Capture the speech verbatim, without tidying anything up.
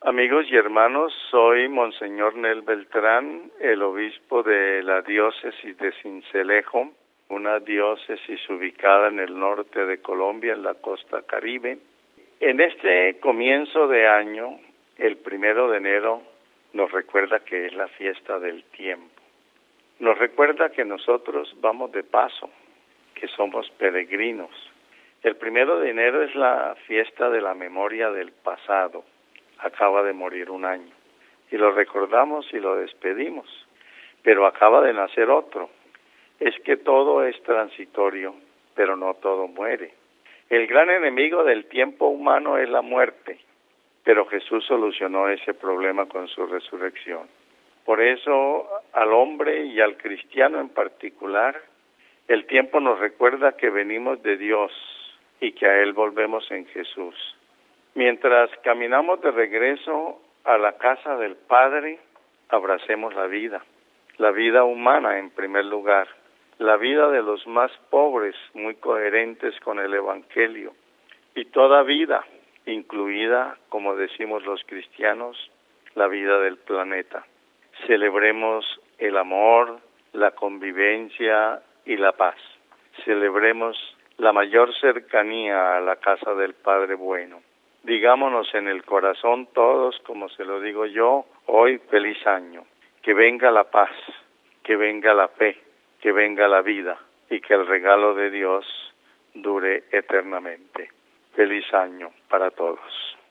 Amigos y hermanos, soy Monseñor Nel Beltrán, el obispo de la diócesis de Sincelejo, una diócesis ubicada en el norte de Colombia, en la costa Caribe. En este comienzo de año, el primero de enero, nos recuerda que es la fiesta del tiempo. Nos recuerda que nosotros vamos de paso, que somos peregrinos. El primero de enero es la fiesta de la memoria del pasado. Acaba de morir un año y lo recordamos y lo despedimos, pero acaba de nacer otro. Es que todo es transitorio, pero no todo muere. El gran enemigo del tiempo humano es la muerte, pero Jesús solucionó ese problema con su resurrección. Por eso al hombre y al cristiano en particular, el tiempo nos recuerda que venimos de Dios y que a Él volvemos en Jesús. Mientras caminamos de regreso a la casa del Padre, abracemos la vida, la vida humana en primer lugar, la vida de los más pobres, muy coherentes con el Evangelio, y toda vida, incluida, como decimos los cristianos, la vida del planeta. Celebremos el amor, la convivencia y la paz. Celebremos la mayor cercanía a la casa del Padre bueno. Digámonos en el corazón todos, como se lo digo yo, hoy feliz año. Que venga la paz, que venga la fe, que venga la vida y que el regalo de Dios dure eternamente. Feliz año para todos.